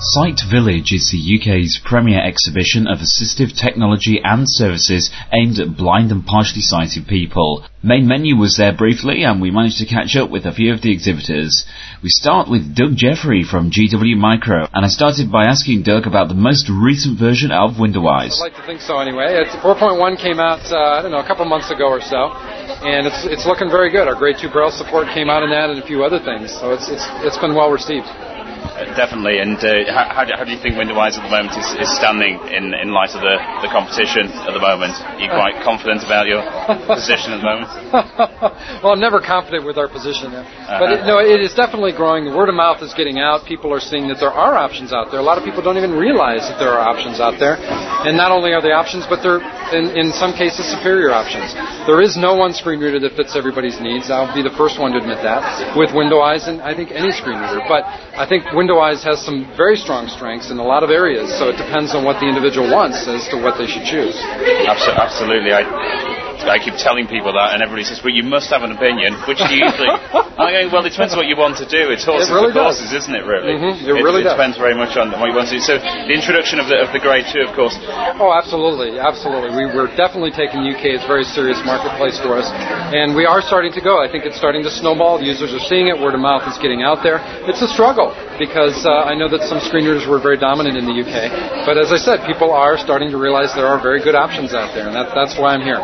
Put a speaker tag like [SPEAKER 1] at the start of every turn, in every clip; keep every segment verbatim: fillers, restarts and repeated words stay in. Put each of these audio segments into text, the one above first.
[SPEAKER 1] Sight Village is the U K's premier exhibition of assistive technology and services aimed at blind and partially sighted people. Main Menu was there briefly, and we managed to catch up with a few of the exhibitors. We start with Doug Jeffrey from G W Micro, and I started by asking Doug about the most recent version of WindowEyes.
[SPEAKER 2] I'd like to think so anyway. It's, four point one came out, uh, I don't know, a couple months ago or so, and it's it's looking very good. Our Grade two Braille support came out in that and a few other things, so it's it's, it's been well received.
[SPEAKER 3] Uh, definitely, and uh, how, how do you think WindowEyes at the moment is, is standing in, in light of the, the competition at the moment? Are you quite confident about your position at the moment?
[SPEAKER 2] Well, I'm never confident with our position,
[SPEAKER 3] uh-huh.
[SPEAKER 2] but it, no, it is definitely growing. The word of mouth is getting out. People are seeing that there are options out there. A lot of people don't even realize that there are options out there, and not only are they options, but they're in, in some cases superior options. There is no one screen reader that fits everybody's needs. I'll be the first one to admit that with WindowEyes, and I think any screen reader. But I think WindowEyes has some very strong strengths in a lot of areas, so it depends on what the individual wants as to what they should choose.
[SPEAKER 3] Absolutely. I, I keep telling people that, and everybody says, well, you must have an opinion. Which do you think? I'm going, well, it depends on what you want to do. It's horses
[SPEAKER 2] it really
[SPEAKER 3] for courses,
[SPEAKER 2] does.
[SPEAKER 3] isn't it, really?
[SPEAKER 2] Mm-hmm. It,
[SPEAKER 3] it
[SPEAKER 2] really
[SPEAKER 3] it
[SPEAKER 2] does.
[SPEAKER 3] depends very much on what you want to do. So the introduction of the, of the Grade two, of course.
[SPEAKER 2] Oh, absolutely, absolutely. We, we're definitely taking U K as a very serious marketplace for us, and we are starting to go. I think it's starting to snowball. The users are seeing it. Word of mouth is getting out there. It's a struggle, because uh, I know that some screen readers were very dominant in the U K, but as I said, people are starting to realize there are very good options out there, and that, that's why I'm here.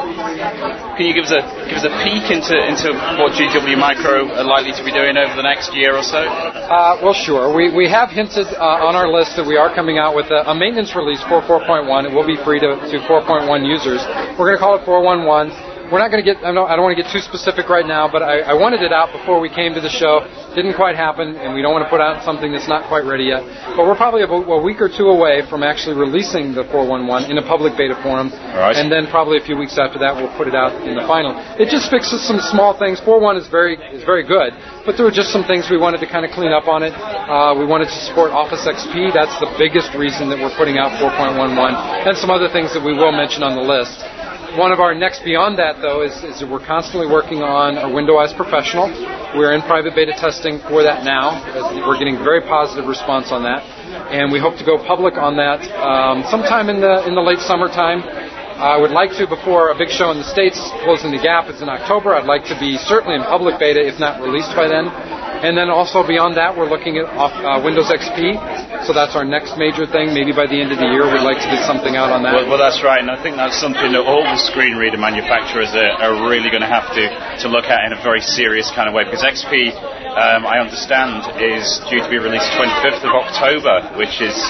[SPEAKER 3] Can you give us a give us a peek into into what G W Micro are likely to be doing over the next year or so?
[SPEAKER 2] Uh, well, sure. We we have hinted uh, on our list that we are coming out with a, a maintenance release for four point one. It will be free to, to four point one users. We're going to call it four one one. We're not going to get, I don't, I don't want to get too specific right now, but I, I wanted it out before we came to the show. Didn't quite happen, and we don't want to put out something that's not quite ready yet. But we're probably a, a week or two away from actually releasing the four one one in a public beta forum.
[SPEAKER 3] Right.
[SPEAKER 2] And then probably a few weeks after that, we'll put it out in the final. It just fixes some small things. four point one is very is very good, but there were just some things we wanted to kind of clean up on it. Uh, we wanted to support Office X P. That's the biggest reason that we're putting out four point one one, and some other things that we will mention on the list. One of our next beyond that, though, is, is that we're constantly working on our WindowEyes Professional. We're in private beta testing for that now. We're getting very positive response on that, and we hope to go public on that um, sometime in the in the late summertime. I would like to, before a big show in the States, Closing the Gap, is in October. I'd like to be certainly in public beta, if not released by then. And then also beyond that, we're looking at uh, Windows X P. So that's our next major thing. Maybe by the end of the year, we'd like to get something out on that.
[SPEAKER 3] Well, well that's right. And I think that's something that all the screen reader manufacturers are, are really going to have to, to look at in a very serious kind of way. Because X P, um, I understand, is due to be released twenty-fifth of October, which is,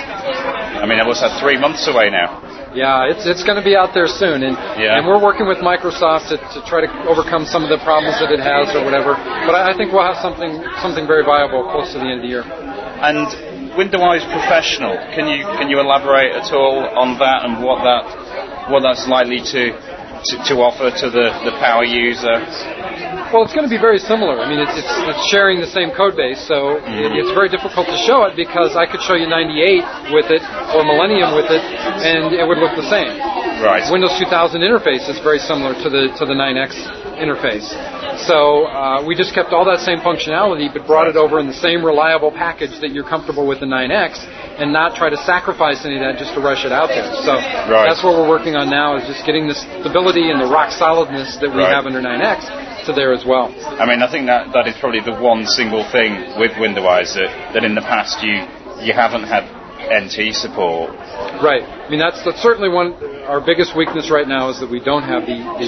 [SPEAKER 3] I mean, what's that, three months away now?
[SPEAKER 2] Yeah, it's it's going to be out there soon, and
[SPEAKER 3] yeah.
[SPEAKER 2] and we're working with Microsoft to, to try to overcome some of the problems that it has or whatever. But I, I think we'll have something something very viable close to the end of the year.
[SPEAKER 3] And WindowEyes Professional, can you can you elaborate at all on that and what that what that's likely to to, to offer to the, the power user?
[SPEAKER 2] Well, it's going to be very similar. I mean, it's it's, it's sharing the same code base, so mm-hmm. it, it's very difficult to show it because I could show you ninety-eight with it or Millennium with it, and it would look the same.
[SPEAKER 3] Right.
[SPEAKER 2] Windows two thousand interface is very similar to the to the nine X interface. So uh, we just kept all that same functionality, but brought it over in the same reliable package that you're comfortable with the nine X, and not try to sacrifice any of that just to rush it out there. So
[SPEAKER 3] right.
[SPEAKER 2] that's what we're working on now, is just getting the stability and the rock solidness that we
[SPEAKER 3] right.
[SPEAKER 2] have under nine X to there as well.
[SPEAKER 3] I mean, I think that that is probably the one single thing with WindowEyes that, that in the past you you haven't had N T support.
[SPEAKER 2] Right. I mean, that's, that's certainly one. Our biggest weakness right now is that we don't have the, the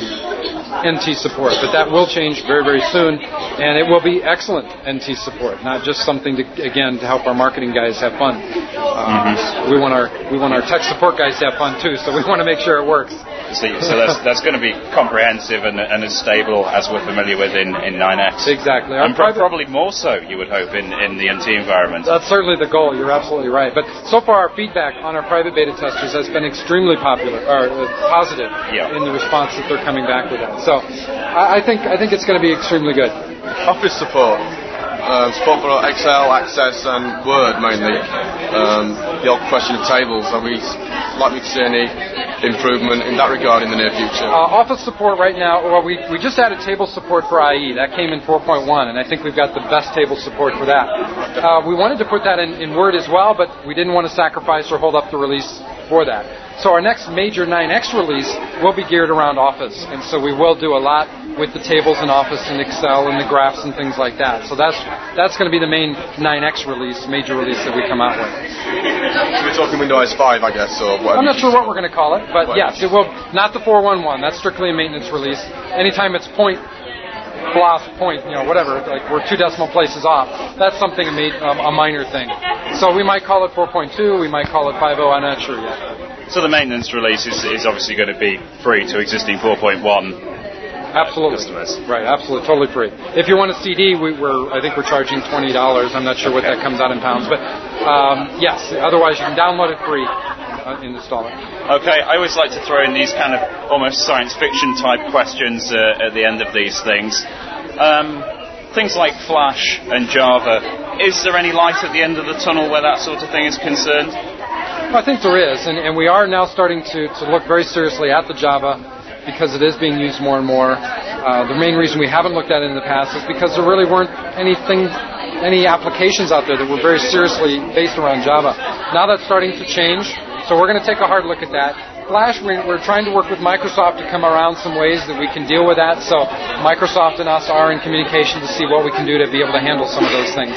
[SPEAKER 2] N T support, but that will change very, very soon, and it will be excellent N T support, not just something to, again, to help our marketing guys have fun. Uh, mm-hmm. We want our we want our tech support guys to have fun too, so we want to make sure it works.
[SPEAKER 3] So, so that's that's going to be comprehensive and, and as stable as we're familiar with in, in nine X.
[SPEAKER 2] Exactly.
[SPEAKER 3] Our and private, probably more so, you would hope, in, in the N T environment.
[SPEAKER 2] That's certainly the goal. You're absolutely right. But so far, our feedback on our private beta testers has been extremely popular, or uh, positive
[SPEAKER 3] yeah.
[SPEAKER 2] in the response that they're coming back with that. So I, I think I think it's going to be extremely good.
[SPEAKER 4] Office support. Um, support for Excel, Access, and Word mainly. Um, the odd question of tables. Are we likely to see any improvement in that regard in the near future?
[SPEAKER 2] Uh, office support right now, well, we, we just added table support for I E. That came in four point one, and I think we've got the best table support for that. Uh, we wanted to put that in, in Word as well, but we didn't want to sacrifice or hold up the release for that. So our next major nine X release will be geared around Office, and so we will do a lot with the tables in Office and Excel and the graphs and things like that. So that's that's going to be the main nine X release, major release that we come out with.
[SPEAKER 4] So we're talking Windows five, I guess, or whatever.
[SPEAKER 2] I'm not sure what we're going to call it, but yes, it will. Not the four one one. That's strictly a maintenance release. Anytime it's point, blast, point, you know, whatever, like we're two decimal places off, that's something, a, ma- um, a minor thing. So we might call it four point two, we might call it five point oh, I'm not sure yet.
[SPEAKER 3] So the maintenance release is, is obviously going to be free to existing four point one
[SPEAKER 2] absolutely.
[SPEAKER 3] customers.
[SPEAKER 2] Right, absolutely, totally free. If you want a C D, we, we're, I think we're charging twenty dollars. I'm not sure what that comes out in pounds, but um, yes, otherwise you can download it free uh, and install it.
[SPEAKER 3] Okay, I always like to throw in these kind of almost science fiction type questions uh, at the end of these things. Um, things like Flash and Java, is there any light at the end of the tunnel where that sort of thing is concerned?
[SPEAKER 2] I think there is, and, and we are now starting to, to look very seriously at the Java because it is being used more and more. Uh, the main reason we haven't looked at it in the past is because there really weren't anything, any applications out there that were very seriously based around Java. Now that's starting to change, so we're going to take a hard look at that. Flash, we're trying to work with Microsoft to come around some ways that we can deal with that. So Microsoft and us are in communication to see what we can do to be able to handle some of those things.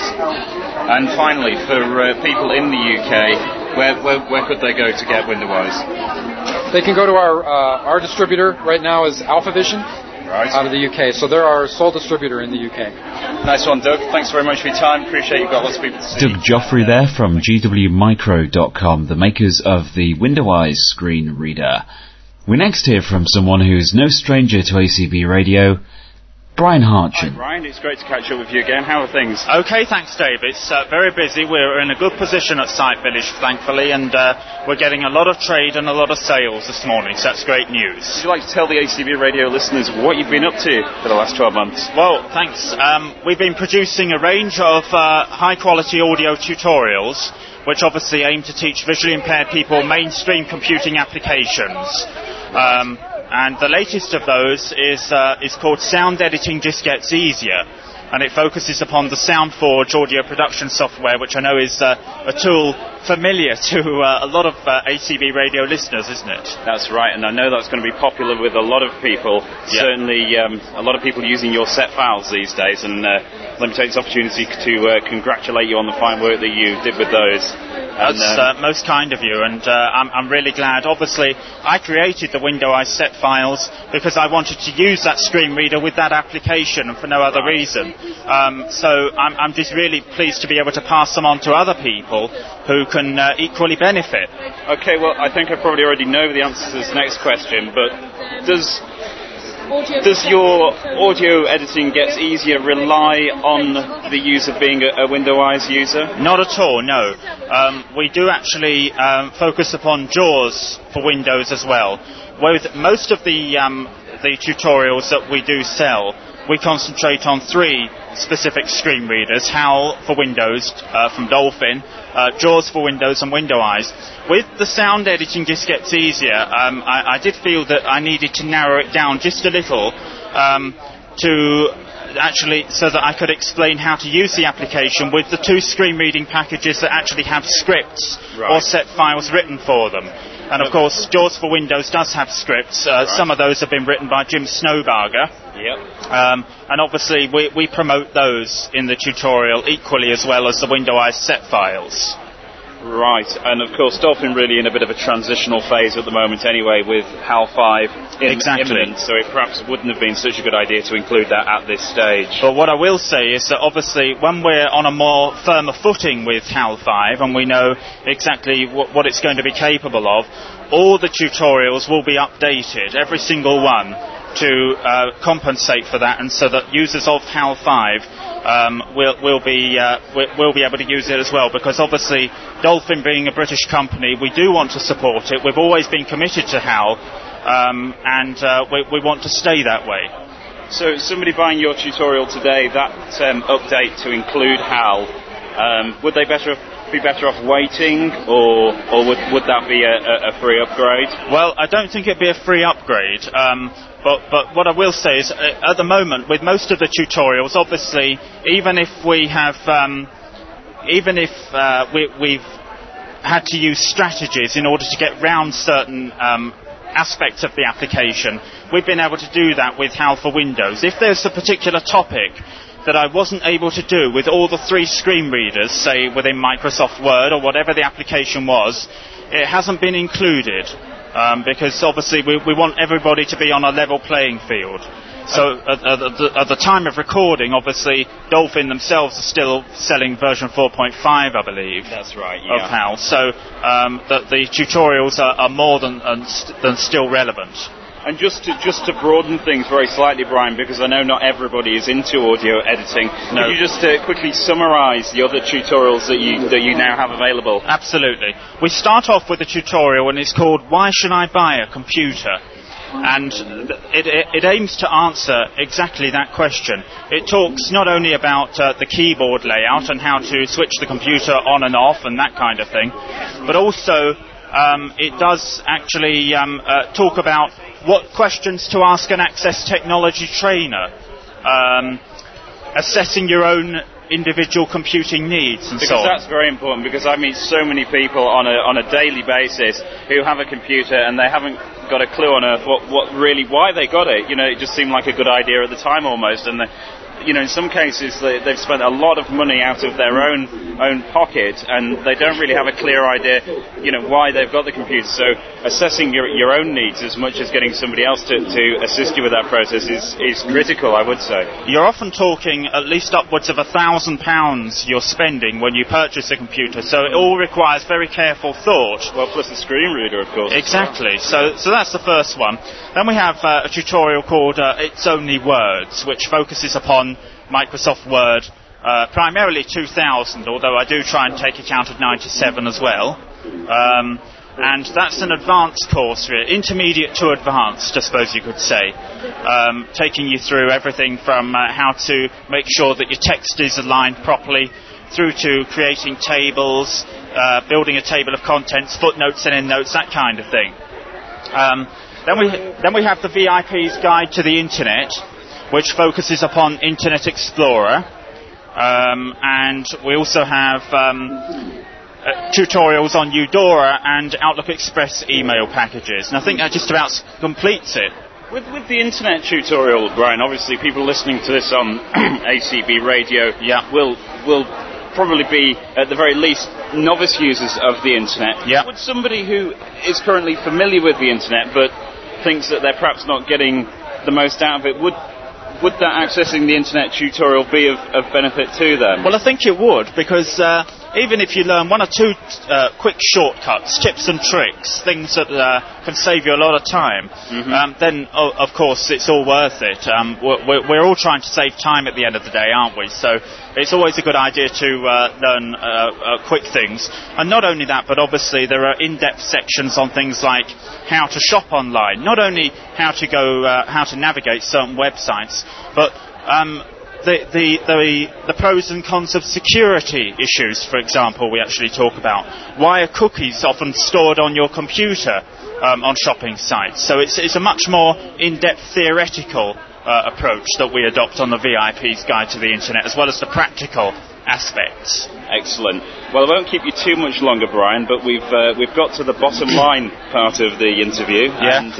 [SPEAKER 3] And finally, for uh, people in the U K, where, where where could they go to get Windows?
[SPEAKER 2] They can go to our uh, our distributor right now is AlphaVision. Right. Out of the U K. So they're our sole distributor in the U K.
[SPEAKER 3] Nice one, Doug. Thanks very much for your time. Appreciate you've got lots of people to see.
[SPEAKER 1] Doug Joffrey there from G W Micro dot com, the makers of the Windowise screen reader. We next hear from someone who's no stranger to A C B Radio, Brian Hartchin.
[SPEAKER 3] Hi, Brian. It's great to catch up with you again. How are things?
[SPEAKER 5] Okay, thanks, Dave. It's uh, very busy. We're in a good position at Site Village, thankfully, and uh, we're getting a lot of trade and a lot of sales this morning, so that's great news.
[SPEAKER 3] Would you like to tell the A C B Radio listeners what you've been up to for the last twelve months?
[SPEAKER 5] Well, thanks. Um, we've been producing a range of uh, high-quality audio tutorials, which obviously aim to teach visually impaired people mainstream computing applications. Um, And the latest of those is uh, is called Sound Editing Just Gets Easier, and it focuses upon the SoundForge audio production software, which I know is uh, a tool familiar to uh, a lot of uh, A C B radio listeners, isn't it?
[SPEAKER 3] That's right, and I know that's going to be popular with a lot of people. Yeah. Certainly um, a lot of people using your set files these days, and uh, let me take this opportunity to uh, congratulate you on the fine work that you did with those.
[SPEAKER 5] That's uh, most kind of you, and uh, I'm, I'm really glad. Obviously, I created the Windowise set files because I wanted to use that screen reader with that application and for no other reason. Um, so I'm, I'm just really pleased to be able to pass them on to other people who can uh, equally benefit.
[SPEAKER 3] Okay, well, I think I probably already know the answer to this next question, but does... Does your audio editing gets easier rely on the user being a, a Windowise user?
[SPEAKER 5] Not at all, no. Um, we do actually um, focus upon JAWS for Windows as well. With most of the um, the tutorials that we do sell, we concentrate on three specific screen readers: HAL for Windows uh, from Dolphin, uh, JAWS for Windows, and Windowise. With the sound editing just gets easier, um, I, I did feel that I needed to narrow it down just a little um, to actually, so that I could explain how to use the application with the two screen reading packages that actually have scripts right. or set files written for them. And of course, JAWS for Windows does have scripts. Uh, right. Some of those have been written by Jim Snowbarger.
[SPEAKER 3] Yep.
[SPEAKER 5] Um, and obviously, we, we promote those in the tutorial equally as well as the Windowise set files.
[SPEAKER 3] Right, and of course Dolphin really in a bit of a transitional phase at the moment anyway, with HAL five in,
[SPEAKER 5] exactly.
[SPEAKER 3] imminent, so it perhaps wouldn't have been such a good idea to include that at this stage.
[SPEAKER 5] But what I will say is that obviously when we're on a more firmer footing with HAL five and we know exactly what, what it's going to be capable of, all the tutorials will be updated, every single one, to uh, compensate for that, and so that users of HAL five um, will, will be uh, will, will be able to use it as well, because obviously Dolphin being a British company, we do want to support it. We've always been committed to HAL, um, and uh, we, we want to stay that way.
[SPEAKER 3] So somebody buying your tutorial today, that um, update to include HAL, um, would they better be better off waiting, or or would, would that be a, a free upgrade?
[SPEAKER 5] Well, I don't think it'd be a free upgrade. Um, But, but what I will say is, uh, at the moment, with most of the tutorials, obviously, even if we have um, even if uh, we, we've had to use strategies in order to get round certain um, aspects of the application, we've been able to do that with HAL for Windows. If there's a particular topic that I wasn't able to do with all the three screen readers, say within Microsoft Word or whatever the application was, it hasn't been included, um, because obviously we, we want everybody to be on a level playing field. So at, at, the, at the time of recording, obviously, Dolphin themselves are still selling version four point five, I believe.
[SPEAKER 3] That's right, yeah.
[SPEAKER 5] Of HAL. So um, the, the tutorials are, are more than, than still relevant.
[SPEAKER 3] And just to, just to broaden things very slightly, Brian, because I know not everybody is into audio editing,
[SPEAKER 5] no.
[SPEAKER 3] could you just uh, quickly summarise the other tutorials that you that you now have available?
[SPEAKER 5] Absolutely. We start off with a tutorial, and it's called Why Should I Buy a Computer? And it, it, it aims to answer exactly that question. It talks not only about uh, the keyboard layout and how to switch the computer on and off and that kind of thing, but also um, it does actually um, uh, talk about what questions to ask an Access Technology trainer, um, assessing your own individual computing needs and
[SPEAKER 3] because
[SPEAKER 5] so on.
[SPEAKER 3] That's very important, because I meet so many people on a on a daily basis who have a computer and they haven't got a clue on earth what, what really why they got it. You know, it just seemed like a good idea at the time almost, and they, you know, in some cases they, they've spent a lot of money out of their own own pocket and they don't really have a clear idea, you know, why they've got the computer. So assessing your your own needs as much as getting somebody else to, to assist you with that process is, is critical, I would say.
[SPEAKER 5] You're often talking at least upwards of a thousand pounds you're spending when you purchase a computer, so it all requires very careful thought.
[SPEAKER 3] Well, plus the screen reader, of course.
[SPEAKER 5] Exactly. So so that's the first one. Then we have uh, a tutorial called uh, It's Only Words, which focuses upon Microsoft Word, uh, primarily two thousand, although I do try and take account of ninety-seven as well. Um, and that's an advanced course, really, intermediate to advanced, I suppose you could say, um, taking you through everything from uh, how to make sure that your text is aligned properly, through to creating tables, uh, building a table of contents, footnotes and endnotes, that kind of thing. Um, then we then we have the V I P's Guide to the Internet, which focuses upon Internet Explorer, um, and we also have um, uh, tutorials on Eudora and Outlook Express email packages, and I think that just about completes it.
[SPEAKER 3] With, with the internet tutorial, Brian, obviously people listening to this on A C B radio
[SPEAKER 5] yeah.
[SPEAKER 3] will will probably be, at the very least, novice users of the internet.
[SPEAKER 5] Yeah.
[SPEAKER 3] Would somebody who is currently familiar with the internet but thinks that they're perhaps not getting the most out of it, would would that accessing the internet tutorial be of, of benefit to them?
[SPEAKER 5] Well, I think it would, because uh, even if you learn one or two uh, quick shortcuts, tips and tricks, things that uh, can save you a lot of time, mm-hmm. um, then, oh, of course, it's all worth it. Um, we're, we're all trying to save time at the end of the day, aren't we? So it's always a good idea to uh, learn uh, uh, quick things. And not only that, but obviously there are in-depth sections on things like how to shop online, not only how to go, uh, how to navigate certain websites, but um, the, the, the, the pros and cons of security issues, for example, we actually talk about. Why are cookies often stored on your computer um, on shopping sites? So it's, it's a much more in-depth theoretical uh, approach that we adopt on the V I P's Guide to the Internet, as well as the practical aspects.
[SPEAKER 3] Excellent. Well, I won't keep you too much longer, Brian, but we've uh, we've got to the bottom line part of the interview.
[SPEAKER 5] Yeah.
[SPEAKER 3] And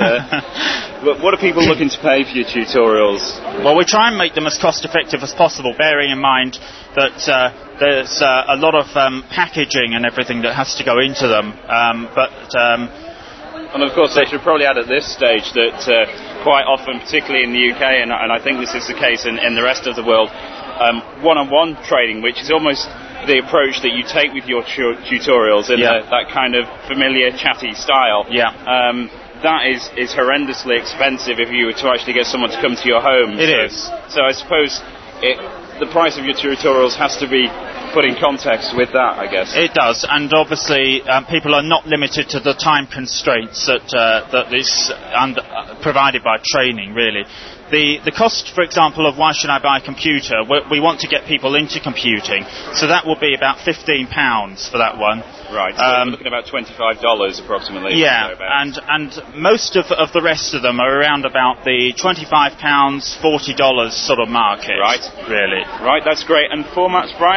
[SPEAKER 3] uh, what are people looking to pay for your tutorials?
[SPEAKER 5] Well, we try and make them as cost-effective as possible, bearing in mind that uh, there's uh, a lot of um, packaging and everything that has to go into them. Um, but um,
[SPEAKER 3] and of course, I should probably add at this stage that uh, quite often, particularly in the U K, and, and I think this is the case in, in the rest of the world, Um, one-on-one trading, which is almost the approach that you take with your tu- tutorials in
[SPEAKER 5] yeah.
[SPEAKER 3] the, that kind of familiar, chatty style.
[SPEAKER 5] Yeah.
[SPEAKER 3] Um, that is, is horrendously expensive if you were to actually get someone to come to your home.
[SPEAKER 5] It
[SPEAKER 3] so,
[SPEAKER 5] is.
[SPEAKER 3] So I suppose it, the price of your tutorials has to be put in context with that, I guess.
[SPEAKER 5] It does, and obviously um, people are not limited to the time constraints that uh, that is under, uh, provided by training, really. The the cost, for example, of Why Should I Buy a Computer, we, we want to get people into computing, so that will be about fifteen pounds for that one.
[SPEAKER 3] Right, so um, we're looking at about twenty-five dollars approximately.
[SPEAKER 5] Yeah, and and most of of the rest of them are around about the twenty-five pounds, forty dollars sort of market.
[SPEAKER 3] Right.
[SPEAKER 5] Really.
[SPEAKER 3] Right, that's great. And formats, Brian, are, are,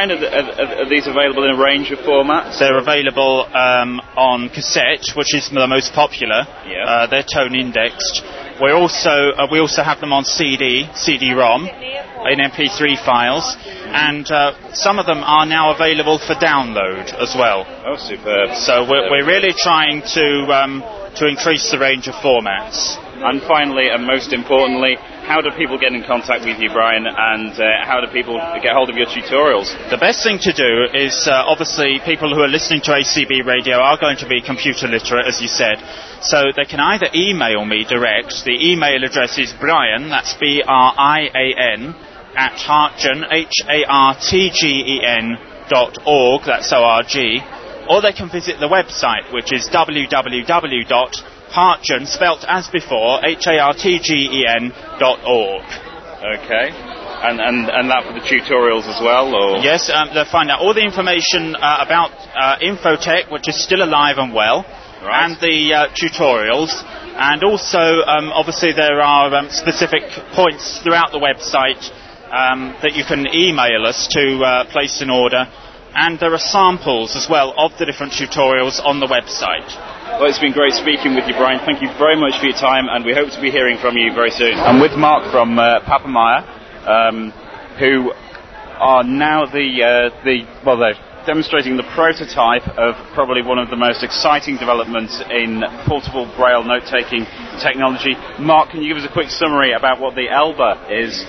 [SPEAKER 3] are, are these available in a range of formats?
[SPEAKER 5] They're available um, on cassette, which is the most popular.
[SPEAKER 3] Yeah.
[SPEAKER 5] Uh, they're tone indexed. We're also uh, we also have them on C D, C D ROM, in M P three files, and uh, some of them are now available for download as well.
[SPEAKER 3] Oh, superb!
[SPEAKER 5] So we're, we're really trying to um, to increase the range of formats.
[SPEAKER 3] And finally, and most importantly, how do people get in contact with you, Brian, and uh, how do people get hold of your tutorials?
[SPEAKER 5] The best thing to do is, uh, obviously, people who are listening to A C B Radio are going to be computer literate, as you said, so they can either email me direct. The email address is Brian, that's B R I A N, at Hartgen, H A R T G E N dot org, that's O R G, or they can visit the website, which is w w w dot Hartgen, spelt as before, H A R T G E N dot org.
[SPEAKER 3] Okay. And, and and that for the tutorials as well, or?
[SPEAKER 5] Yes, um, they'll find out all the information uh, about uh, Infotech, which is still alive and well,
[SPEAKER 3] right.
[SPEAKER 5] and the uh, tutorials. And also, um, obviously, there are um, specific points throughout the website um, that you can email us to uh, place an order. And there are samples as well of the different tutorials on the website.
[SPEAKER 3] Well, it's been great speaking with you, Brian. Thank you very much for your time, and we hope to be hearing from you very soon. I'm with Mark from uh, Papameyer, um, who are now the, uh, the, well, they're demonstrating the prototype of probably one of the most exciting developments in portable Braille note-taking technology. Mark, can you give us a quick summary about what the Elba is?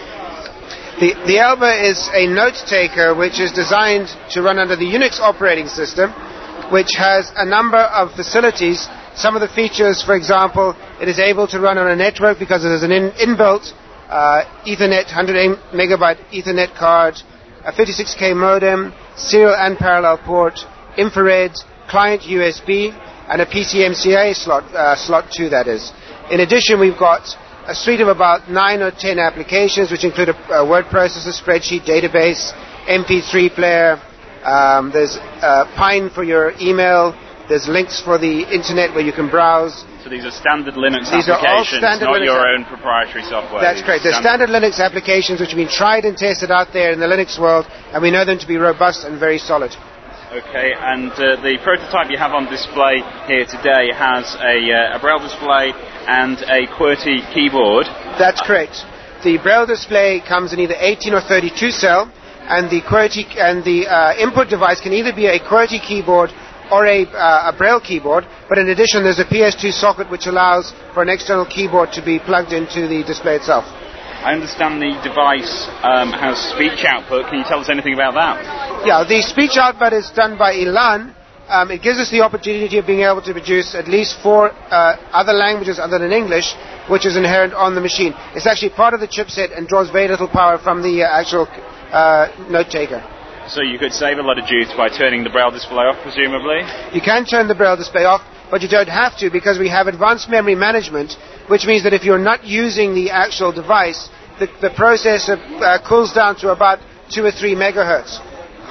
[SPEAKER 6] The, the Elba is a note-taker which is designed to run under the Unix operating system, which has a number of facilities. Some of the features, for example, it is able to run on a network because it has an in, inbuilt uh, Ethernet, one hundred megabyte Ethernet card, a fifty-six K modem, serial and parallel port, infrared, client U S B, and a P C M C I slot, uh, slot two, that is. In addition, we've got a suite of about nine or ten applications, which include a, a word processor, spreadsheet, database, M P three player. Um, there's uh, Pine for your email. There's links for the internet where you can browse.
[SPEAKER 3] So these are standard Linux
[SPEAKER 6] these
[SPEAKER 3] applications,
[SPEAKER 6] are all standard
[SPEAKER 3] not
[SPEAKER 6] Linux
[SPEAKER 3] your
[SPEAKER 6] app-
[SPEAKER 3] own proprietary software.
[SPEAKER 6] That's correct. They're standard Linux applications which have been tried and tested out there in the Linux world, and we know them to be robust and very solid.
[SPEAKER 3] Okay, and uh, the prototype you have on display here today has a, uh, a Braille display and a QWERTY keyboard.
[SPEAKER 6] That's correct. The Braille display comes in either eighteen or thirty-two cell, and the QWERTY and the uh, input device can either be a QWERTY keyboard or a, uh, a Braille keyboard, but in addition there's a P S two socket which allows for an external keyboard to be plugged into the display itself.
[SPEAKER 3] I understand the device um, has speech output. Can you tell us anything about that?
[SPEAKER 6] Yeah, the speech output is done by Elan. Um, it gives us the opportunity of being able to produce at least four uh, other languages other than English, which is inherent on the machine. It's actually part of the chipset and draws very little power from the uh, actual uh, note taker.
[SPEAKER 3] So you could save a lot of juice by turning the Braille display off, presumably?
[SPEAKER 6] You can turn the Braille display off, but you don't have to because we have advanced memory management, which means that if you're not using the actual device, the, the processor uh, cools down to about two or three megahertz.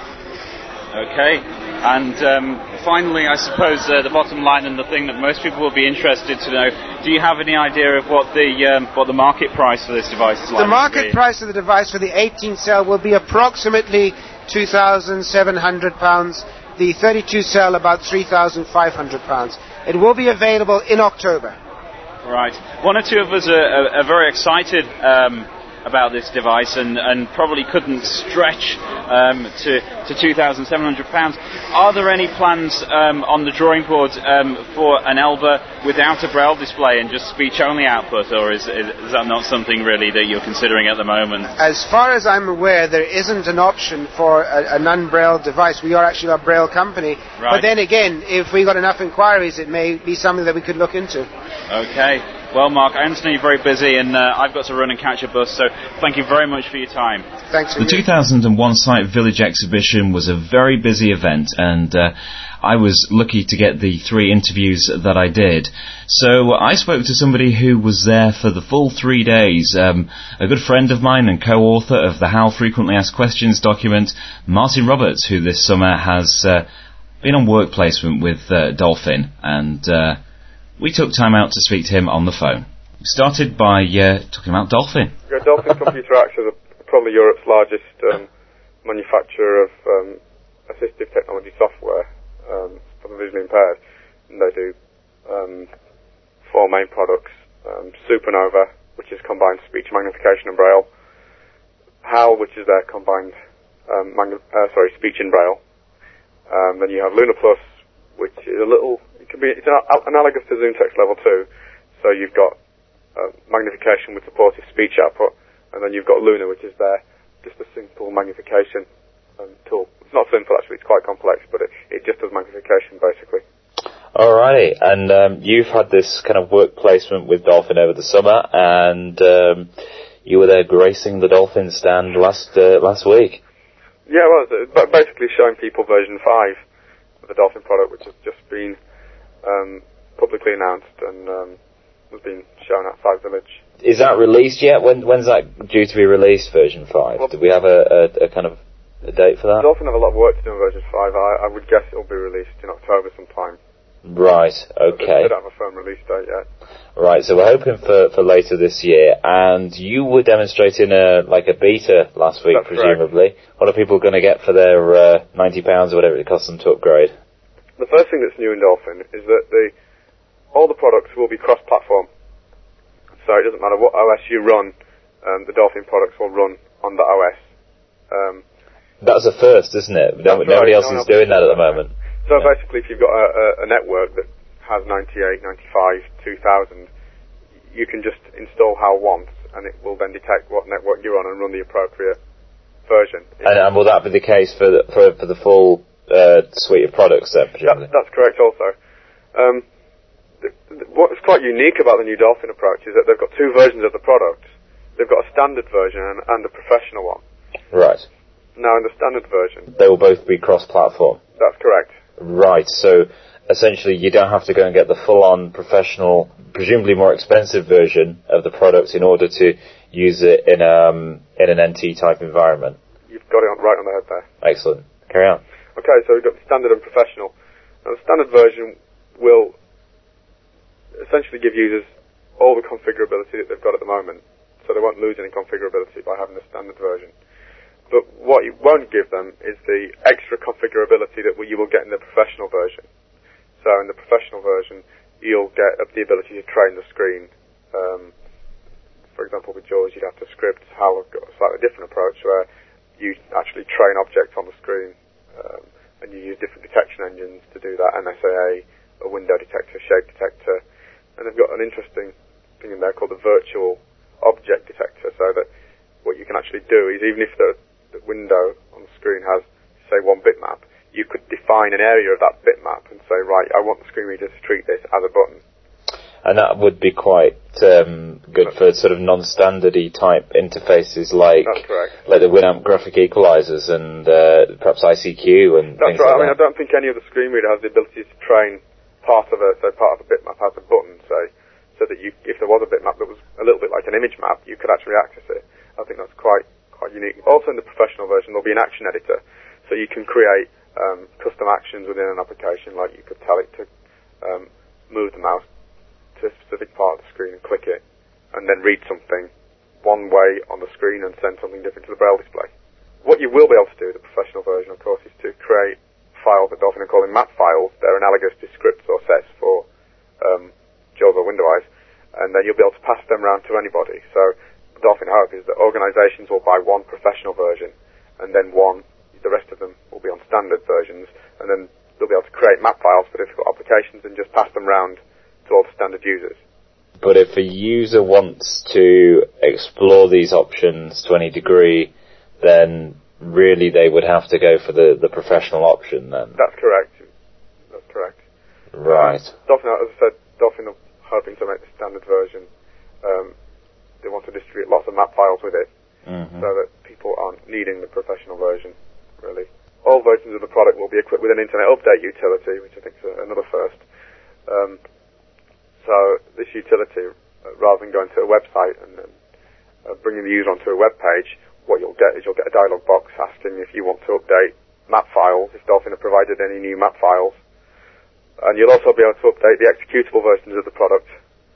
[SPEAKER 3] Okay. And um, finally, I suppose uh, the bottom line and the thing that most people will be interested to know, do you have any idea of what the um, what the market price for this device is like?
[SPEAKER 6] The market price of the device for the eighteen cell will be approximately two thousand seven hundred pounds, the thirty-two cell about three thousand five hundred pounds. It will be available in October.
[SPEAKER 3] Right. One or two of us are, are, are very excited um, about this device and, and probably couldn't stretch um, to, to two thousand seven hundred pounds. Are there any plans um, on the drawing board um, for an Elba without a Braille display and just speech-only output, or is, is, is that not something really that you're considering at the moment?
[SPEAKER 6] As far as I'm aware, there isn't an option for a, a non-Braille device. We are actually a Braille company.
[SPEAKER 3] Right.
[SPEAKER 6] But then again, if we got enough inquiries, it may be something that we could look into.
[SPEAKER 3] Okay. Well, Mark, I understand you're very busy, and uh, I've got to run and catch a bus, so thank you very much for your time.
[SPEAKER 6] Thanks for
[SPEAKER 1] The two thousand one Site Village exhibition was a very busy event, and uh, I was lucky to get the three interviews that I did. So I spoke to somebody who was there for the full three days, um, a good friend of mine and co-author of the How Frequently Asked Questions document, Martin Roberts, who this summer has uh, been on work placement with uh, Dolphin, and uh, we took time out to speak to him on the phone. We started by uh, talking about Dolphin.
[SPEAKER 7] Yeah, Dolphin Computer Action is probably Europe's largest um, manufacturer of um, assistive technology software um, for the visually impaired, and they do um, four main products: um, Supernova, which is combined speech magnification and braille; H A L, which is their combined um, magn- uh, sorry speech and braille. Um, then you have Luna Plus, which is a little, it can be it's an- analogous to ZoomText Level two. So you've got uh, magnification with supportive speech output, and then you've got Luna, which is their just a simple magnification um, tool. It's not simple actually; it's quite complex, but it, it just does magnification basically.
[SPEAKER 8] Alrighty, and um, you've had this kind of work placement with Dolphin over the summer, and um, you were there gracing the Dolphin stand last uh, last week.
[SPEAKER 7] Yeah, well, it's basically showing people version five of the Dolphin product, which has just been um, publicly announced and um, has been shown outside Village.
[SPEAKER 8] Is that released yet? When when's that due to be released? Version five. Well, do we have a, a, a kind of a date for that?
[SPEAKER 7] Dolphin have a lot of work to do on version five. I, I would guess it'll be released in October sometime.
[SPEAKER 8] Right, okay.
[SPEAKER 7] They don't have a firm release date yet.
[SPEAKER 8] Right, so we're hoping for, for later this year. And you were demonstrating a like a beta last week,
[SPEAKER 7] That's
[SPEAKER 8] presumably.
[SPEAKER 7] Correct.
[SPEAKER 8] What are people going to get for their uh, ninety pounds or whatever it costs them to upgrade?
[SPEAKER 7] The first thing that's new in Dolphin is that the all the products will be cross-platform. So it doesn't matter what O S you run, um, the Dolphin products will run on the O S. Um,
[SPEAKER 8] That's a first, isn't it? No, nobody
[SPEAKER 7] right.
[SPEAKER 8] else
[SPEAKER 7] no
[SPEAKER 8] is doing that at the moment.
[SPEAKER 7] So
[SPEAKER 8] yeah.
[SPEAKER 7] basically, if you've got a, a, a network that has ninety-eight, ninety-five, two thousand, you can just install H A L once, and it will then detect what network you're on and run the appropriate version.
[SPEAKER 8] And, and will that be the case for the, for, for the full uh, suite of products then, presumably?
[SPEAKER 7] That, that's correct also. Um, the, the, what's quite unique about the new Dolphin approach is that they've got two versions of the product. They've got a standard version and, and a professional one.
[SPEAKER 8] Right.
[SPEAKER 7] Now, in the standard version,
[SPEAKER 8] they will both be cross-platform.
[SPEAKER 7] That's correct.
[SPEAKER 8] Right, so essentially you don't have to go and get the full-on professional, presumably more expensive version of the product in order to use it in um in an N T type environment.
[SPEAKER 7] You've got it on, right on the head there.
[SPEAKER 8] Excellent. Carry on.
[SPEAKER 7] Okay, so we've got the standard and professional. Now the standard version will essentially give users all the configurability that they've got at the moment, so they won't lose any configurability by having the standard version. But what you won't give them is the extra configurability that you will get in the professional version. So in the professional version, you'll get the ability to train the screen. Um, for example, with JAWS, you'd have to script. H A L have got a slightly different approach where you actually train objects on the screen, um, and you use different detection engines to do that, N S A A, a window detector, shape detector, and they've got an interesting thing in there called the virtual object detector, so that what you can actually do is, even if the the window on the screen has, say, one bitmap, you could define an area of that bitmap and say, right, I want the screen reader to treat this as a button.
[SPEAKER 8] And that would be quite um, good for sort of non-standardy type interfaces like
[SPEAKER 7] That's correct.
[SPEAKER 8] like the Winamp graphic equalizers and uh, perhaps I C Q and
[SPEAKER 7] That's
[SPEAKER 8] things
[SPEAKER 7] right.
[SPEAKER 8] like
[SPEAKER 7] I mean,
[SPEAKER 8] that.
[SPEAKER 7] I don't think any of the screen reader has the ability to train part of a, say, part of a bitmap as a button, say, so that you, if there was a bitmap that was a little bit like an image map, you could actually access it. I think that's quite quite unique. Also in the professional version there'll be an action editor, so you can create um, custom actions within an application, like you could tell it to um, move the mouse to a specific part of the screen and click it, and then read something one way on the screen and send something different to the Braille display. What you will be able to do in the professional version, of course, is to create files that Dolphin are calling map files. They're analogous to scripts or sets for um, JAWS or WindowEyes, and then you'll be able to pass them around to anybody. So Dolphin hope is that organisations will buy one professional version, and then one, the rest of them will be on standard versions, and then they'll be able to create map files for difficult applications and just pass them around to all the standard users.
[SPEAKER 8] But if a user wants to explore these options to any degree, then really they would have to go for the, the professional option then?
[SPEAKER 7] That's correct. That's correct.
[SPEAKER 8] Right.
[SPEAKER 7] Um, Dolphin, as I said, Dolphin are hoping to make the standard version. Um, They want to distribute lots of map files with it, mm-hmm. so that people aren't needing the professional version, really. All versions of the product will be equipped with an internet update utility, which I think is another first. Um, so this utility, uh, rather than going to a website and uh, bringing the user onto a web page, what you'll get is you'll get a dialog box asking if you want to update map files, if Dolphin have provided any new map files. And you'll also be able to update the executable versions of the product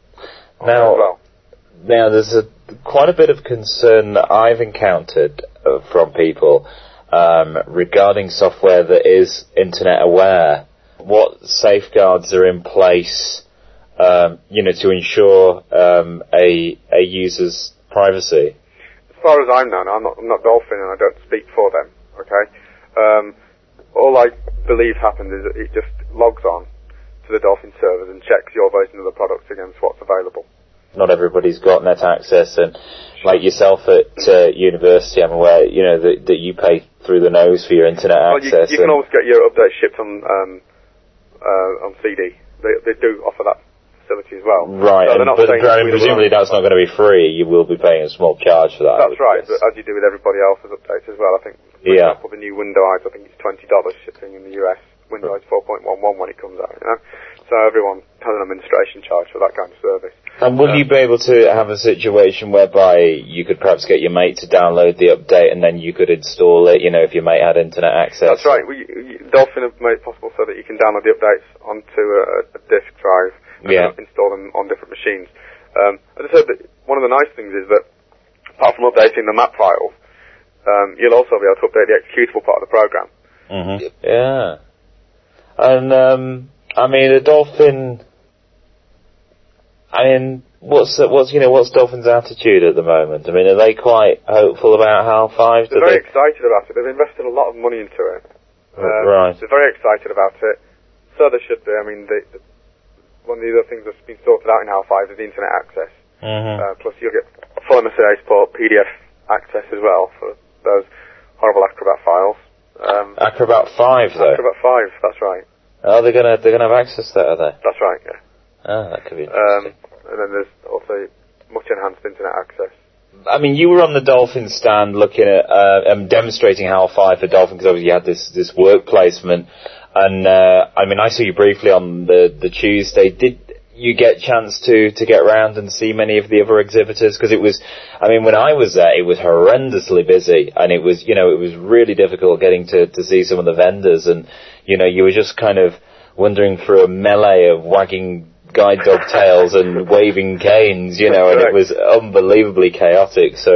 [SPEAKER 8] now,
[SPEAKER 7] as well.
[SPEAKER 8] Now, there's a, quite a bit of concern that I've encountered uh, from people um, regarding software that is internet aware. What safeguards are in place, um, you know, to ensure um, a a user's privacy?
[SPEAKER 7] As far as I'm known, I'm not, I'm not Dolphin and I don't speak for them. Okay, um, all I believe happens is that it just logs on to the Dolphin servers and checks your version of the product against what's available.
[SPEAKER 8] Not everybody's got net access, and like yourself at uh, university, I'm aware, you know, that, that you pay through the nose for your internet
[SPEAKER 7] well,
[SPEAKER 8] access.
[SPEAKER 7] You, you can always get your updates shipped on um, uh, on C D. They, they do offer that facility as well.
[SPEAKER 8] Right,
[SPEAKER 7] so
[SPEAKER 8] and, but presumably that's not going to be free. You will be paying a small charge for that.
[SPEAKER 7] That's right, but as you do with everybody else's updates as well. I think, for
[SPEAKER 8] yeah.
[SPEAKER 7] example, the new Windows, I think it's twenty dollars shipping in the U S. Windows four point eleven when it comes out, you know. So everyone has an administration charge for that kind of service.
[SPEAKER 8] And will um, you be able to have a situation whereby you could perhaps get your mate to download the update and then you could install it, you know, if your mate had internet access?
[SPEAKER 7] That's right. We, we, Dolphin have made it possible so that you can download the updates onto a, a disk drive and
[SPEAKER 8] yeah.
[SPEAKER 7] install them on different machines. Um, I just heard that one of the nice things is that apart from updating the map files, um, you'll also be able to update the executable part of the program.
[SPEAKER 8] Mm-hmm. Yeah. And, um, I mean, the Dolphin, I mean, what's, what's, you know, what's Dolphin's attitude at the moment? I mean, are they quite hopeful about HAL five?
[SPEAKER 7] They're very they... excited about it. They've invested a lot of money into it.
[SPEAKER 8] Um, right.
[SPEAKER 7] They're very excited about it. So they should be. I mean, they, the, one of the other things that's been sorted out in HAL five is the internet access.
[SPEAKER 8] Mm-hmm.
[SPEAKER 7] Uh, plus you'll get full M S A support, P D F access as well for those horrible Acrobat files. Um,
[SPEAKER 8] Acrobat five, though?
[SPEAKER 7] Acrobat five, that's right.
[SPEAKER 8] Oh, they're gonna they're gonna have access to that, are they?
[SPEAKER 7] That's right, yeah.
[SPEAKER 8] Oh, that could be interesting.
[SPEAKER 7] Um, and then there's also much enhanced internet access.
[SPEAKER 8] I mean, you were on the Dolphin stand looking at uh, um, demonstrating HAL five for Dolphin because obviously you had this this work placement, and uh, I mean, I saw you briefly on the the Tuesday. Did you get a chance to, to get around and see many of the other exhibitors? Because it was, I mean, when I was there, it was horrendously busy, and it was, you know, it was really difficult getting to, to see some of the vendors, and, you know, you were just kind of wandering through a melee of wagging guide dog tails and waving canes, you know, and it was unbelievably chaotic. So,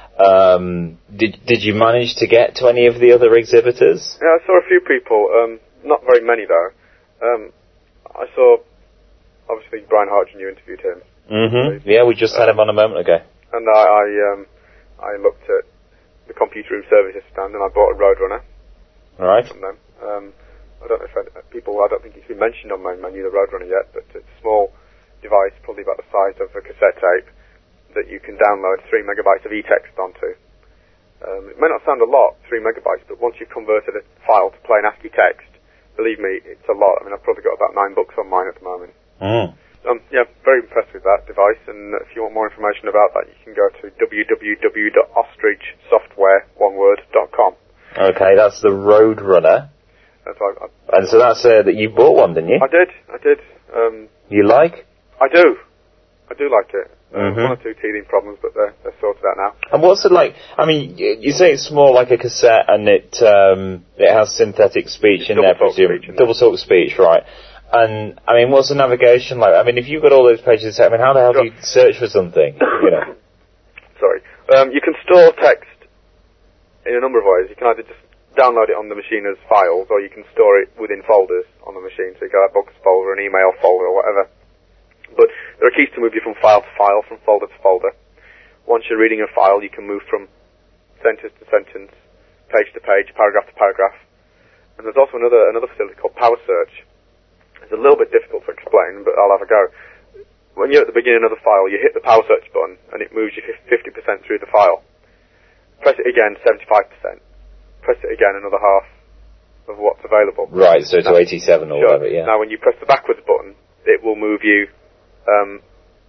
[SPEAKER 8] um, did did you manage to get to any of the other exhibitors?
[SPEAKER 7] Yeah, I saw a few people, um, not very many though. Um, I saw, obviously, Brian Hodge, and you interviewed him.
[SPEAKER 8] Mm-hmm. Yeah, we just had him on a moment ago.
[SPEAKER 7] And I, I, um, I looked at the computer room services stand, and I bought a Roadrunner.
[SPEAKER 8] Right.
[SPEAKER 7] From them. Um, I don't know if I, people, I don't think it's been mentioned on my menu, the Roadrunner yet, but it's a small device, probably about the size of a cassette tape, that you can download three megabytes of e-text onto. Um, it may not sound a lot, three megabytes, but once you've converted a file to plain ASCII text, believe me, it's a lot. I mean, I've probably got about nine books on mine at the moment.
[SPEAKER 8] Mm.
[SPEAKER 7] Um, yeah, very impressed with that device, and if you want more information about that, you can go to w w w dot ostrich software one word dot com.
[SPEAKER 8] Okay, that's the Roadrunner.
[SPEAKER 7] That's I, I,
[SPEAKER 8] and so that's uh, that you bought one, didn't you?
[SPEAKER 7] I did, I did. Um,
[SPEAKER 8] you like?
[SPEAKER 7] I do. I do like it.
[SPEAKER 8] Mm-hmm.
[SPEAKER 7] Uh, one or two teething problems, but they're, they're sorted out now.
[SPEAKER 8] And what's it like? I mean, you say it's more like a cassette, and it um, it has synthetic speech
[SPEAKER 7] it's
[SPEAKER 8] in there, presume. Double talk speech, right? And I mean, what's the navigation like? I mean, if you've got all those pages, I mean, how the hell do you search for something? You know.
[SPEAKER 7] Sorry. Um, you can store text in a number of ways. You can either just download it on the machine as files, or you can store it within folders on the machine. So you can have a books folder, an email folder, or whatever. But there are keys to move you from file to file, from folder to folder. Once you're reading a file, you can move from sentence to sentence, page to page, paragraph to paragraph. And there's also another another facility called Power Search. It's a little bit difficult to explain, but I'll have a go. When you're at the beginning of the file, you hit the Power Search button, and it moves you fifty percent through the file. Press it again, seventy-five percent. Press it again, another half of what's available.
[SPEAKER 8] Right, so to eighty-seven or
[SPEAKER 7] sure.
[SPEAKER 8] whatever, yeah.
[SPEAKER 7] Now, when you press the backwards button, it will move you um,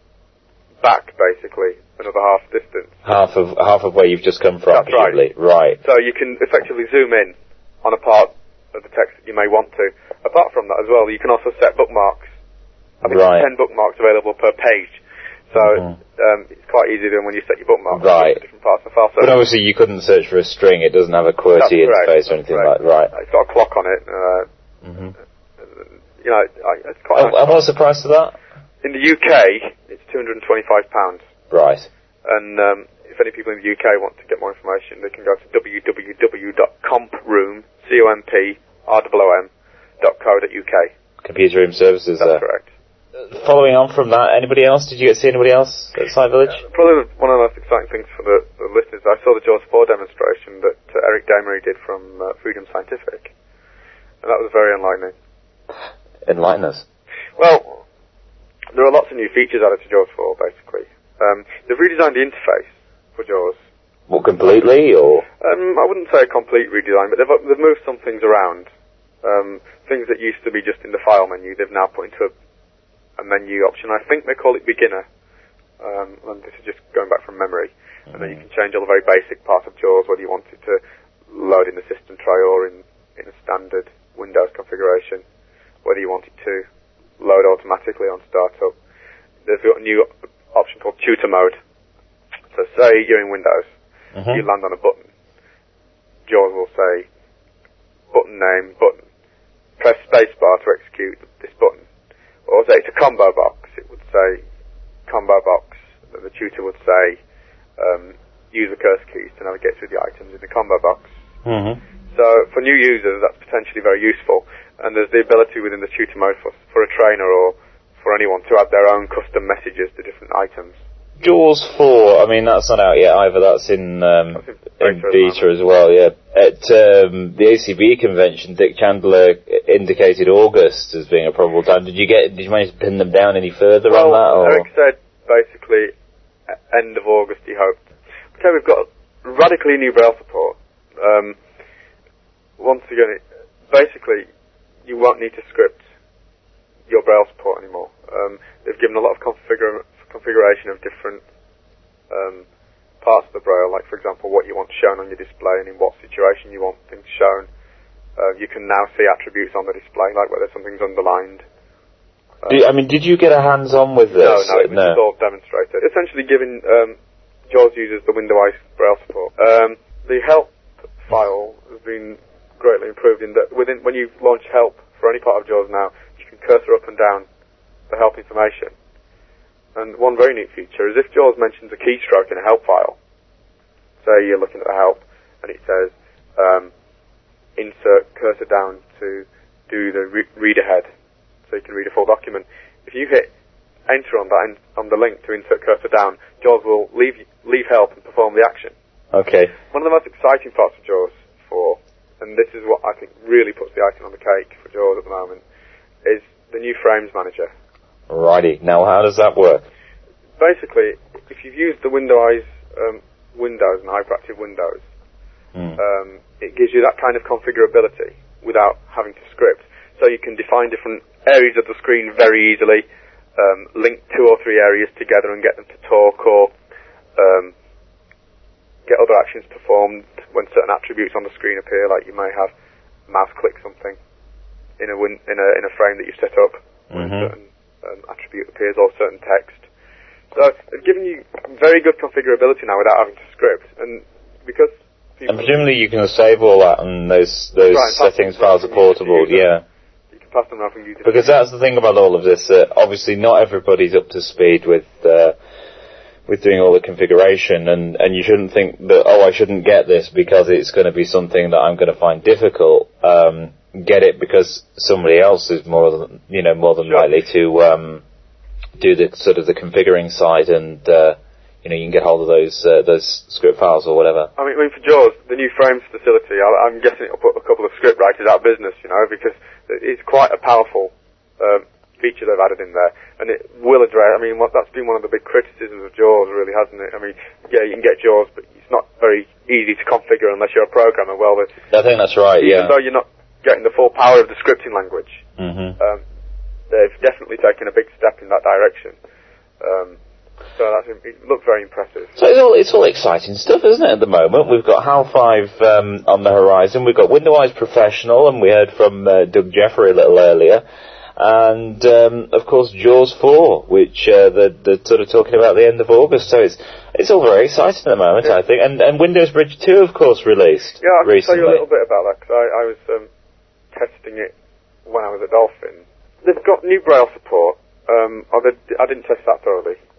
[SPEAKER 7] back, basically, another half distance.
[SPEAKER 8] Half of half of where you've just come from,
[SPEAKER 7] That's
[SPEAKER 8] presumably.
[SPEAKER 7] Right.
[SPEAKER 8] Right.
[SPEAKER 7] So you can effectively zoom in on a part of the text that you may want to. Apart from that as well, you can also set bookmarks. I think
[SPEAKER 8] right.
[SPEAKER 7] there's ten bookmarks available per page. So
[SPEAKER 8] mm-hmm.
[SPEAKER 7] um, it's quite easy then when you set your bookmarks
[SPEAKER 8] right.
[SPEAKER 7] to different parts of the file. So
[SPEAKER 8] but obviously you couldn't search for a string. It doesn't have a QWERTY interface or anything like that. Right.
[SPEAKER 7] It's got a clock on it. Uh,
[SPEAKER 8] mm-hmm.
[SPEAKER 7] You know, it's quite
[SPEAKER 8] oh,
[SPEAKER 7] nice.
[SPEAKER 8] And what's the price of that?
[SPEAKER 7] In the U K, it's two hundred twenty-five pounds.
[SPEAKER 8] Right.
[SPEAKER 7] And um, if any people in the U K want to get more information, they can go to w w w dot comproom, C O M P R O O M, dot co dot U K.
[SPEAKER 8] Computer Room Services.
[SPEAKER 7] That's
[SPEAKER 8] there.
[SPEAKER 7] correct.
[SPEAKER 8] Uh, following on from that, anybody else? Did you get to see anybody else at Site Village?
[SPEAKER 7] Uh, probably one of the most exciting things for the, the listeners, I saw the Jaws four demonstration that uh, Eric Damery did from uh, Freedom Scientific, and that was very enlightening.
[SPEAKER 8] Enlighten us.
[SPEAKER 7] Well, there are lots of new features added to Jaws four, basically. Um, they've redesigned the interface for Jaws.
[SPEAKER 8] What, completely, or?
[SPEAKER 7] Um, I wouldn't say a complete redesign, but they've, they've moved some things around. Um, things that used to be just in the file menu, they've now put into a, a menu option. I think they call it beginner. Um, and this is just going back from memory. Mm-hmm. And then you can change all the very basic parts of Jaws, whether you want it to load in the system tray or in, in a standard Windows configuration, whether you want it to load automatically on startup. There's got a new option called tutor mode. So say you're in Windows, mm-hmm. you land on a button. Jaws will say, button name, button. Press spacebar to execute this button. Or say it's a combo box, it would say combo box. And the tutor would say, um, use the cursor keys to navigate through the items in the combo box.
[SPEAKER 8] Mm-hmm.
[SPEAKER 7] So for new users, that's potentially very useful. And there's the ability within the tutor mode for, for a trainer or for anyone to add their own custom messages to different items.
[SPEAKER 8] Jaws four, I mean, that's not out yet either. That's in, um, that's in, in beta as well, yeah. At um, the A C B convention, Dick Chandler indicated August as being a probable time. Did you get? Did you manage to pin them down any further
[SPEAKER 7] well,
[SPEAKER 8] on that? Or?
[SPEAKER 7] Eric said basically end of August he hoped. Okay, we've got radically new Braille support. Um, once again, it, basically, you won't need to script your Braille support anymore. Um, they've given a lot of configura- configuration of different um, parts of the Braille, like for example what you want shown on your display and in what situation you want things shown. Uh, you can now see attributes on the display, like whether something's underlined. Um,
[SPEAKER 8] Do you, I mean, did you get a hands-on with this?
[SPEAKER 7] No, no, it was
[SPEAKER 8] no.
[SPEAKER 7] just all demonstrated. Essentially giving um, Jaws users the Windows Braille support. Um, the help file has been greatly improved in that within when you launch help for any part of Jaws now, you can cursor up and down the help information. And one very neat feature is if Jaws mentions a keystroke in a help file, say you're looking at the help and it says um, insert cursor down to do the re- read ahead, so you can read a full document. If you hit enter on that on the link to insert cursor down, Jaws will leave leave help and perform the action.
[SPEAKER 8] Okay.
[SPEAKER 7] One of the most exciting parts of Jaws four, and this is what I think really puts the icing on the cake for Jaws at the moment, is the new Frames Manager.
[SPEAKER 8] Righty. Now, how does that work?
[SPEAKER 7] Basically, if you've used the Windows, um, Windows and Hyperactive Windows, mm. um, it gives you that kind of configurability without having to script. So you can define different areas of the screen very easily, um, link two or three areas together and get them to talk, or um, get other actions performed when certain attributes on the screen appear, like you may have mouse click something in a win- in a in a frame that you've set up, when mm-hmm. a certain um, attribute appears or certain text. So it's giving you very good configurability now without having to script, and because people...
[SPEAKER 8] And presumably you can save all that, and those those right, settings files are portable, yeah.
[SPEAKER 7] You can pass them around from user.
[SPEAKER 8] Because that's the thing about all of this, uh, obviously not everybody's up to speed with uh, with doing all the configuration, and, and you shouldn't think that, oh, I shouldn't get this because it's going to be something that I'm going to find difficult. Um, get it because somebody else is more than, you know, more than
[SPEAKER 7] sure.
[SPEAKER 8] likely to um, do the sort of the configuring side, and uh, you know, you can get hold of those uh, those script files or whatever.
[SPEAKER 7] I mean, I mean for Jaws, the new Frames facility, I, I'm guessing it'll put a couple of script writers out of business, you know, because it's quite a powerful um, feature they've added in there, and it will address. I mean, what, that's been one of the big criticisms of Jaws, really, hasn't it? I mean, yeah, you can get Jaws, but it's not very easy to configure unless you're a programmer. Well,
[SPEAKER 8] I think that's right.
[SPEAKER 7] Even
[SPEAKER 8] yeah.
[SPEAKER 7] though you're not getting the full power of the scripting language,
[SPEAKER 8] mm-hmm.
[SPEAKER 7] um, they've definitely taken a big step in that direction. Um, so that's, it looks very impressive.
[SPEAKER 8] So it's all, it's all exciting stuff, isn't it, at the moment? We've got HAL five um, on the horizon. We've got Windows Professional, and we heard from uh, Doug Jeffrey a little earlier. And, um, of course, Jaws four, which uh, they're, they're sort of talking about at the end of August. So it's it's all very exciting at the moment, yeah. I think. And, and Windows Bridge two, of course, released
[SPEAKER 7] Yeah, I can
[SPEAKER 8] recently.
[SPEAKER 7] tell you a little bit about that, because I, I was um, testing it when I was at Dolphin. They've got new Braille support. Um, oh, they, I didn't test that thoroughly.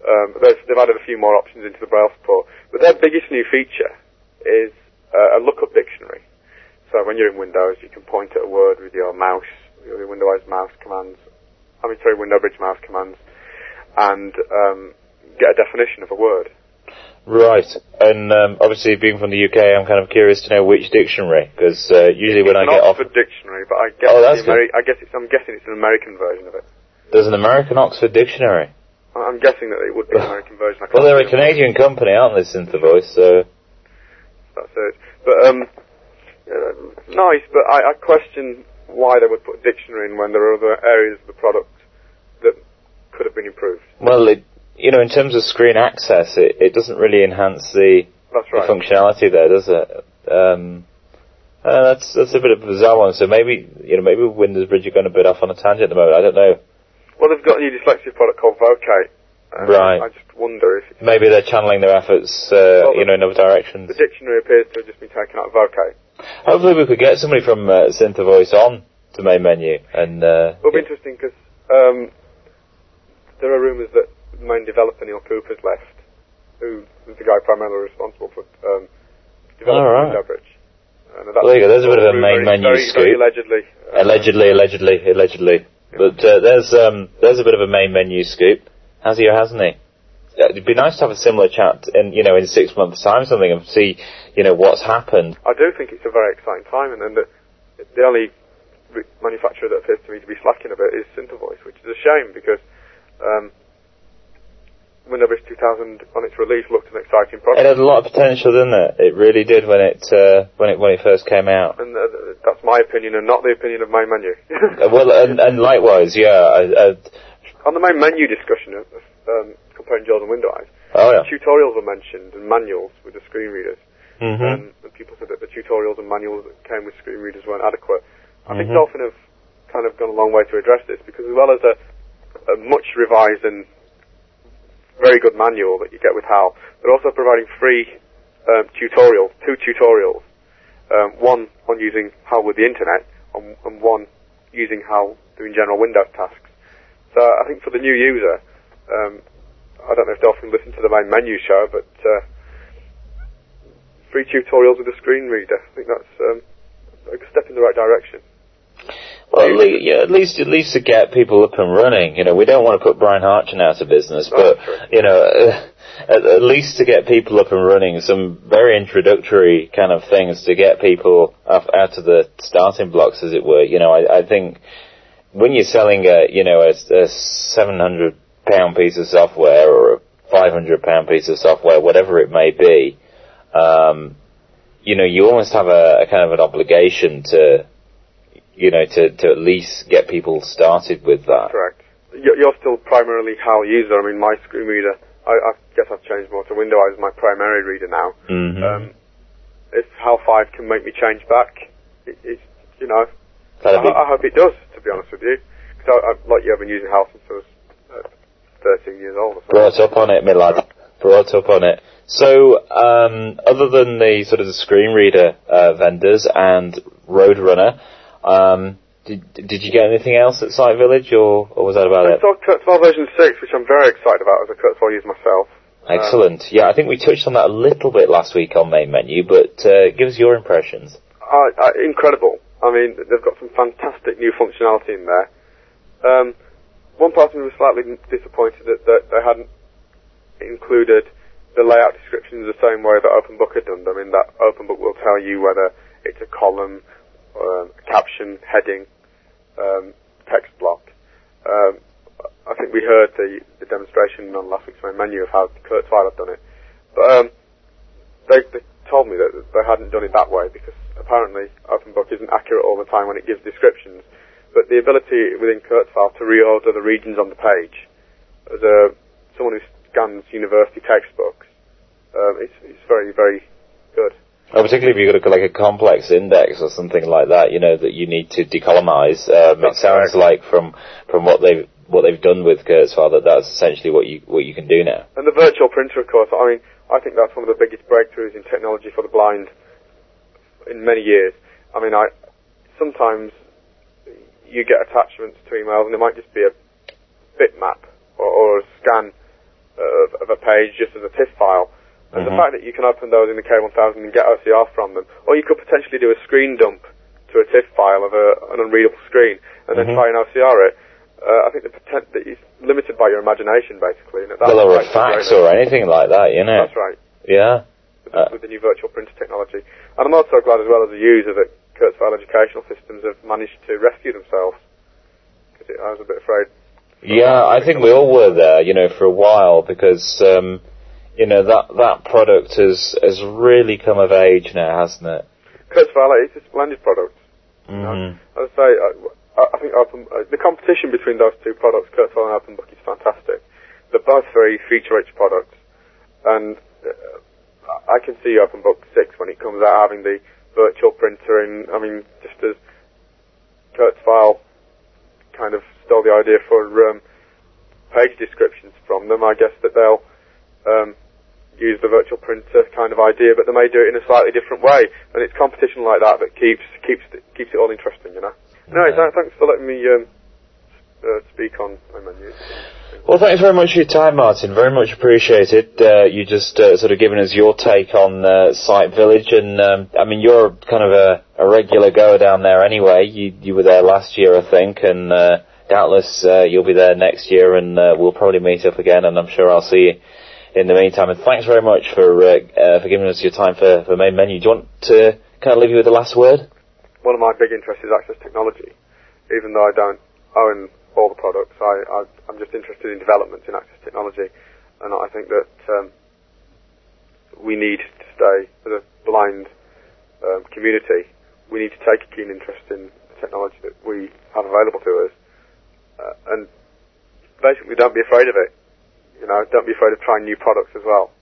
[SPEAKER 7] Um, they've, they've added a few more options into the Braille support. But their biggest new feature is uh, a lookup dictionary. So when you're in Windows, you can point at a word with your mouse, your Windows mouse commands, I mean, sorry, Window Bridge mouse commands, and um, get a definition of a word.
[SPEAKER 8] Right, and um, obviously being from the U K, I'm kind of curious to know which dictionary, because uh, usually when
[SPEAKER 7] it's
[SPEAKER 8] I get off...
[SPEAKER 7] It's an Oxford dictionary, but I guess,
[SPEAKER 8] oh, that's
[SPEAKER 7] the Ameri- I guess it's, I'm guessing it's an American version of it.
[SPEAKER 8] There's an American Oxford dictionary?
[SPEAKER 7] I'm guessing that it would be an American version. I
[SPEAKER 8] Well, they're a Canadian company, aren't they, Synthavoice, so...
[SPEAKER 7] That's it. But, um, uh, nice, but I, I question why they would put a dictionary in when there are other areas of the product that could have been improved.
[SPEAKER 8] Well, it, you know, in terms of screen access, it, it doesn't really enhance the,
[SPEAKER 7] that's right.
[SPEAKER 8] the functionality there, does it? Um, uh, that's that's a bit of a bizarre one. So maybe, you know, maybe Windows Bridge are going a bit off on a tangent at the moment. I don't know.
[SPEAKER 7] Well, they've got a new dyslexia product called Vocate. Uh,
[SPEAKER 8] right.
[SPEAKER 7] I just wonder if... It's
[SPEAKER 8] maybe they're channeling their efforts, uh, well, you know, in other directions.
[SPEAKER 7] The dictionary appears to have just been taken out of Vocate.
[SPEAKER 8] Hopefully we could get somebody from uh, Synthavoice on to Main Menu. And, uh,
[SPEAKER 7] It'll be yeah. interesting because um, there are rumours that the main developer, Neil Cooper's left, who was the guy primarily responsible for um, developing
[SPEAKER 8] right.
[SPEAKER 7] Window Bridge. And
[SPEAKER 8] well, there you go. There's a bit of a Main
[SPEAKER 7] very,
[SPEAKER 8] Menu
[SPEAKER 7] very,
[SPEAKER 8] scoop.
[SPEAKER 7] Very allegedly. Uh,
[SPEAKER 8] allegedly, allegedly, allegedly. Yeah. But uh, there's um, there's a bit of a Main Menu scoop. Has he or hasn't he? It'd be nice to have a similar chat in, you know, in six months' time, something, and see, you know, what's happened.
[SPEAKER 7] I do think it's a very exciting time, and then the, the only re- manufacturer that appears to me to be slacking a bit is Synthavoice, which is a shame because um, Windows two thousand on its release looked an exciting product.
[SPEAKER 8] It had a lot of potential, didn't it? It really did when it uh, when it when it first came out.
[SPEAKER 7] And uh, that's my opinion, and not the opinion of Main Menu.
[SPEAKER 8] uh, well, and, and likewise, yeah. I, I,
[SPEAKER 7] On the Main Menu discussion of um, comparing JAWS and Windows,
[SPEAKER 8] oh, yeah.
[SPEAKER 7] tutorials were mentioned and manuals with the screen readers.
[SPEAKER 8] Mm-hmm.
[SPEAKER 7] Um, and people said that the tutorials and manuals that came with screen readers weren't adequate. I
[SPEAKER 8] mm-hmm.
[SPEAKER 7] think Dolphin have kind of gone a long way to address this because as well as a, a much revised and very good manual that you get with HAL, they're also providing free um, tutorials, two tutorials, um, one on using HAL with the internet and, and one using HAL doing general Windows tasks. So I think for the new user, um, I don't know if Dolphin listened to the Main Menu show, but uh, free tutorials with a screen reader, I think that's um, a step in the right direction.
[SPEAKER 8] Well, at least, yeah, at least at least to get people up and running. You know, we don't want to put Brian Harchin out of business, but oh, you know, uh, at, at least to get people up and running, some very introductory kind of things to get people off, out of the starting blocks, as it were. You know, I, I think. When you're selling a, you know, a, a seven hundred pound piece of software or a five hundred pound piece of software, whatever it may be, um, you know, you almost have a, a kind of an obligation to, you know, to, to at least get people started with that.
[SPEAKER 7] Correct. You're still primarily HAL user. I mean, my screen reader, I, I guess I've changed more to Windows as my primary reader now.
[SPEAKER 8] Mm-hmm. Um,
[SPEAKER 7] if HAL five can make me change back, it, it's, you know, I, I hope it does, to be honest with you. Because I, I, like you, I've been using HAL since I was uh, thirteen years old or something.
[SPEAKER 8] Brought up on it, my lad. Brought up on it. So, um, other than the sort of the screen reader uh, vendors and Roadrunner, um, did, did you get anything else at Site Village, or, or was that about
[SPEAKER 7] I
[SPEAKER 8] it?
[SPEAKER 7] I saw Kurzweil version six, which I'm very excited about as a Kurzweil user myself.
[SPEAKER 8] Excellent. Um, yeah, I think we touched on that a little bit last week on Main Menu, but uh, give us your impressions.
[SPEAKER 7] Uh, uh, incredible. I mean, they've got some fantastic new functionality in there. Um, one part of me was slightly disappointed that, that they hadn't included the layout descriptions the same way that OpenBook had done. I mean, that OpenBook will tell you whether it's a column, um, a caption, heading, um, text block. Um, I think we heard the, the demonstration on last week's Main Menu of how Kurzweil had done it. But um, they, they told me that they hadn't done it that way because apparently OpenBook isn't accurate all the time when it gives descriptions, but the ability within Kurzweil to reorder the regions on the page, as a someone who scans university textbooks, um, it's, it's very, very good.
[SPEAKER 8] Oh, particularly if you've got a, like a complex index or something like that, you know, that you need to decolumnize. Um, it sounds correct. like from from what they've what they've done with Kurzweil that that's essentially what you what you can do now.
[SPEAKER 7] And the virtual printer, of course. I mean, I think that's one of the biggest breakthroughs in technology for the blind in many years. I mean, I sometimes you get attachments to emails, and it might just be a bitmap or, or a scan of, of a page just as a TIFF file. And
[SPEAKER 8] mm-hmm.
[SPEAKER 7] the fact that you can open those in the K one thousand and get O C R from them, or you could potentially do a screen dump to a TIFF file of a, an unreadable screen and then mm-hmm. try and O C R it. Uh, I think the potent, that it's limited by your imagination, basically. And
[SPEAKER 8] well, or a fax or anything like that, you know.
[SPEAKER 7] That's right.
[SPEAKER 8] Yeah.
[SPEAKER 7] With, uh, with the new virtual printer technology. And I'm also glad as well as a user that Kurzweil Educational Systems have managed to rescue themselves. Because I was a bit afraid.
[SPEAKER 8] Yeah, I think we all were there, you know, for a while, because, um, you know, that that product has has really come of age now, hasn't it?
[SPEAKER 7] Kurzweil, it's a splendid product.
[SPEAKER 8] Mm-hmm.
[SPEAKER 7] You know? As I say, I, I think open, uh, the competition between those two products, Kurzweil and OpenBook, is fantastic. They're both very feature-rich products, and uh, I can see OpenBook six when it comes out having the virtual printer, and I mean, just as Kurzweil kind of stole the idea for um, page descriptions from them, I guess that they'll um, use the virtual printer kind of idea, but they may do it in a slightly different way, and it's competition like that that keeps keeps keeps it all interesting, you know. No, yeah. Thanks for letting me um, uh, speak on my menu.
[SPEAKER 8] Well, thanks very much for your time, Martin. Very much appreciated. Uh, you just uh, sort of given us your take on uh, Site Village, and um, I mean, you're kind of a, a regular goer down there anyway. You you were there last year, I think, and uh, doubtless uh, you'll be there next year, and uh, we'll probably meet up again, and I'm sure I'll see you in the meantime. And thanks very much for uh, uh, for giving us your time for for Main Menu. Do you want to kind of leave you with the last word?
[SPEAKER 7] One of my big interests is access technology. Even though I don't own all the products, I, I, I'm just interested in developments in access technology, and I think that um, we need to stay as a blind um, community. We need to take a keen interest in the technology that we have available to us, uh, and basically don't be afraid of it. You know, don't be afraid of trying new products as well.